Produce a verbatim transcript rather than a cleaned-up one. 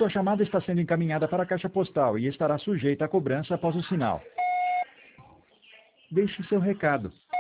Sua chamada está sendo encaminhada para a caixa postal e estará sujeita a cobrança após o sinal. Deixe seu recado.